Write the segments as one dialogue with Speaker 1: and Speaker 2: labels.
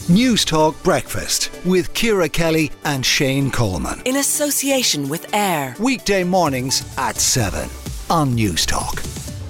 Speaker 1: News Talk Breakfast with Ciara Kelly and Shane Coleman.
Speaker 2: In association with AIR.
Speaker 1: Weekday mornings at 7 on News Talk.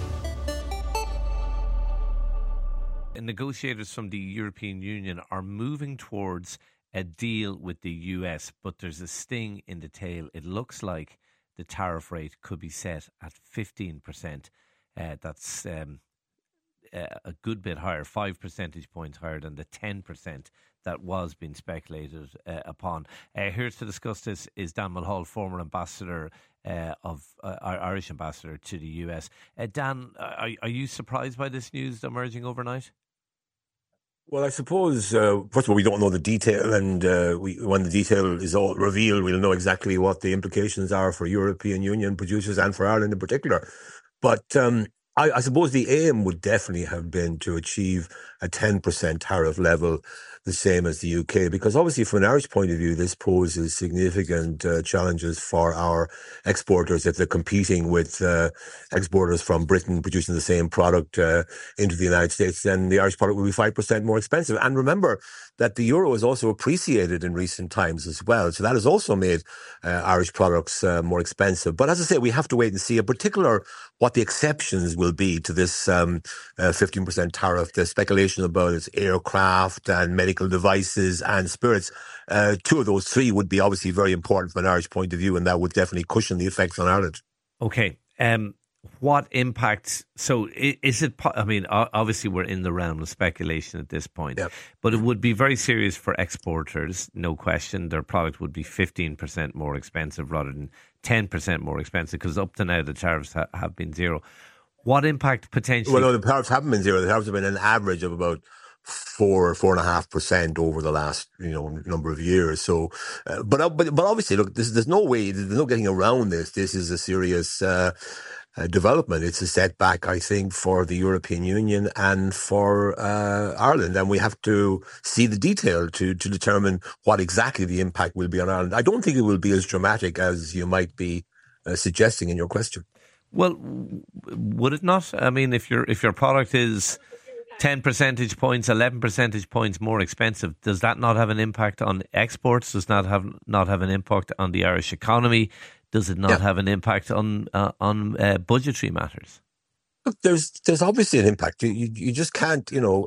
Speaker 3: Negotiators from the European Union are moving towards a deal with the US, but there's a sting in the tail. It looks like the tariff rate could be set at 15%. That's a good bit higher, 5 percentage points higher than the 10% that was being speculated upon. Here to discuss this is Dan Mulhall, former ambassador Irish ambassador to the US. Dan, are you surprised by this news emerging overnight?
Speaker 4: Well, I suppose, first of all, we don't know the detail, and when the detail is all revealed, we'll know exactly what the implications are for European Union producers and for Ireland in particular. But I suppose the aim would definitely have been to achieve a 10% tariff level, the same as the UK, because obviously from an Irish point of view, this poses significant challenges for our exporters if they're competing with exporters from Britain producing the same product into the United States. Then the Irish product will be 5% more expensive. And remember that the euro has also appreciated in recent times as well. So that has also made Irish products more expensive. But as I say, we have to wait and see, in particular, what the exceptions will be to this 15% tariff. The speculation about its aircraft and medical devices and spirits. Two of those three would be obviously very important from an Irish point of view, and that would definitely cushion the effects on Ireland.
Speaker 3: Okay. What impact? So is it, I mean, obviously we're in the realm of speculation at this point,
Speaker 4: yep.
Speaker 3: But it would be very serious for exporters, no question. Their product would be 15% more expensive rather than 10% more expensive, because up to now the tariffs have been zero. What impact potentially?
Speaker 4: Well, no, the tariffs haven't been zero. The tariffs have been an average of about 4.5% over the last number of years. So, but obviously, look, there's no way, there's no getting around this. This is a serious development. It's a setback, I think, for the European Union and for Ireland, and we have to see the detail to determine what exactly the impact will be on Ireland. I don't think it will be as dramatic as you might be suggesting in your question.
Speaker 3: Well, would it not? I mean, if your product is 10 percentage points, 11 percentage points more expensive, does that not have an impact on exports? Does not have an impact on the Irish economy? Does it not have an impact on budgetary matters?
Speaker 4: Look, there's obviously an impact. You just can't,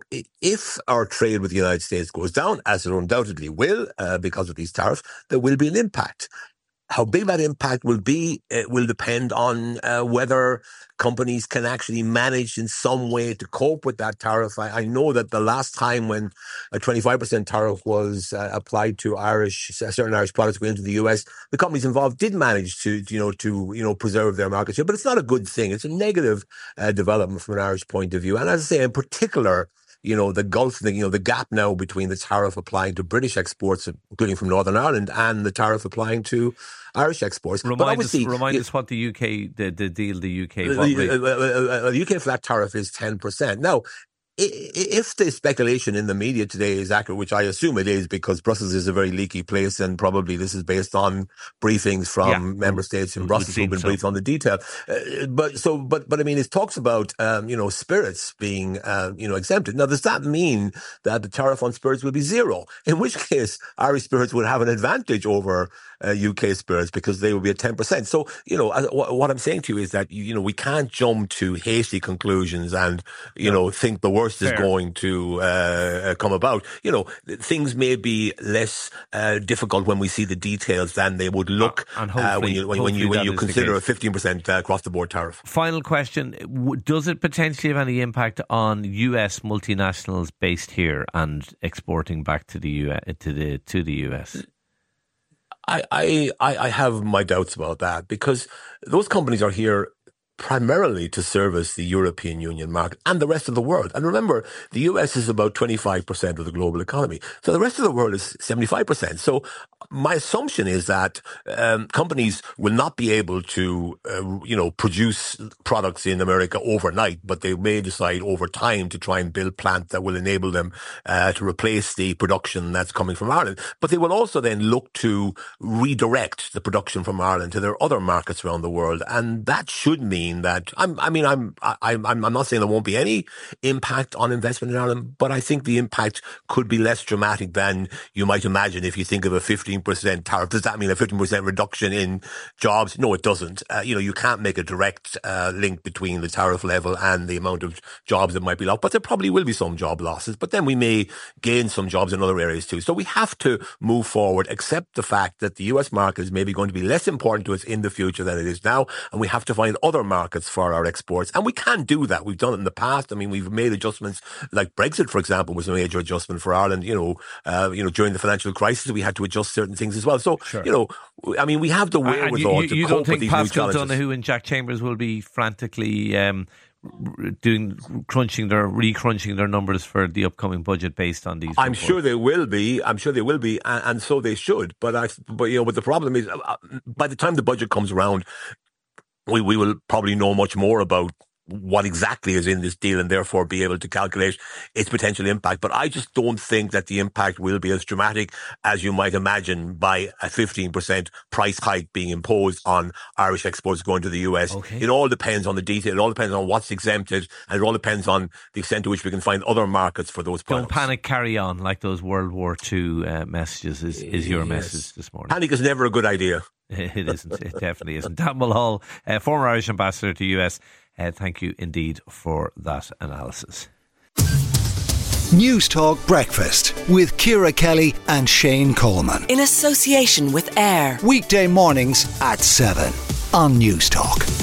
Speaker 4: if our trade with the United States goes down, as it undoubtedly will, because of these tariffs, there will be an impact. How big that impact will be, it will depend on whether companies can actually manage in some way to cope with that tariff. I know that the last time when a 25% tariff was applied to certain Irish products going into the US, the companies involved did manage to preserve their market share. But it's not a good thing. It's a negative development from an Irish point of view. And as I say, in particular, the gulf, the gap now between the tariff applying to British exports, including from Northern Ireland, and the tariff applying to Irish exports.
Speaker 3: Remind us what the UK, the deal the UK...
Speaker 4: The UK flat tariff is 10%. Now, if the speculation in the media today is accurate, which I assume it is, because Brussels is a very leaky place, and probably this is based on briefings from member states in Brussels who've been briefed on the detail. But I mean, it talks about spirits being exempted. Now, does that mean that the tariff on spirits will be zero? In which case, Irish spirits would have an advantage over UK spirits, because they will be at 10%. So, what I'm saying to you is that we can't jump to hasty conclusions and think the worst is going to come about. Things may be less difficult when we see the details than they would look when you consider a 15% across the board tariff.
Speaker 3: Final question: does it potentially have any impact on US multinationals based here and exporting back to the US?
Speaker 4: I have my doubts about that, because those companies are here primarily to service the European Union market and the rest of the world. And remember, the US is about 25% of the global economy. So the rest of the world is 75%. So my assumption is that companies will not be able to, produce products in America overnight, but they may decide over time to try and build plants that will enable them to replace the production that's coming from Ireland. But they will also then look to redirect the production from Ireland to their other markets around the world. And that should mean mean that I'm not saying there won't be any impact on investment in Ireland, but I think the impact could be less dramatic than you might imagine if you think of a 15% tariff. Does that mean a 15% reduction in jobs? No, it doesn't. You can't make a direct link between the tariff level and the amount of jobs that might be lost, but there probably will be some job losses, but then we may gain some jobs in other areas too. So we have to move forward, accept the fact that the US market is maybe going to be less important to us in the future than it is now, and we have to find other markets for our exports. And we can do that. We've done it in the past. I mean, we've made adjustments, like Brexit, for example, was a major adjustment for Ireland. During the financial crisis, we had to adjust certain things as well. So,
Speaker 3: sure.
Speaker 4: We have the wherewithal to cope with these new challenges. You don't think
Speaker 3: Pascal Donoghue and Jack Chambers will be frantically recrunching their numbers for the upcoming budget based on these reports?
Speaker 4: I'm sure they will be, and so they should. But the problem is, by the time the budget comes around, we will probably know much more about what exactly is in this deal and therefore be able to calculate its potential impact. But I just don't think that the impact will be as dramatic as you might imagine by a 15% price hike being imposed on Irish exports going to the US. Okay. It all depends on the detail. It all depends on what's exempted, and it all depends on the extent to which we can find other markets for those products.
Speaker 3: Don't panic, carry on, like those World War II messages is your message this morning.
Speaker 4: Panic is never a good idea.
Speaker 3: It isn't. It definitely isn't. Dan Mulhall, former Irish ambassador to the US, thank you indeed for that analysis.
Speaker 1: News Talk Breakfast with Ciara Kelly and Shane Coleman.
Speaker 2: In association with AIR.
Speaker 1: Weekday mornings at 7 on News Talk.